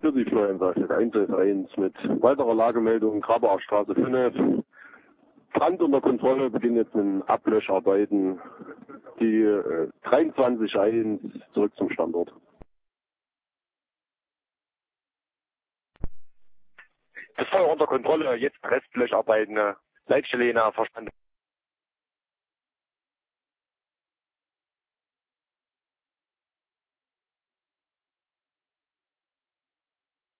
für die Feuerwehr 111 mit weiterer Lagemeldung Grabeachstraße 5. Brand unter Kontrolle, beginnen jetzt mit Ablöscharbeiten. Die 23.1 zurück zum Standort. Das Feuer unter Kontrolle, jetzt Restlöscharbeiten, Leitstelle verstanden.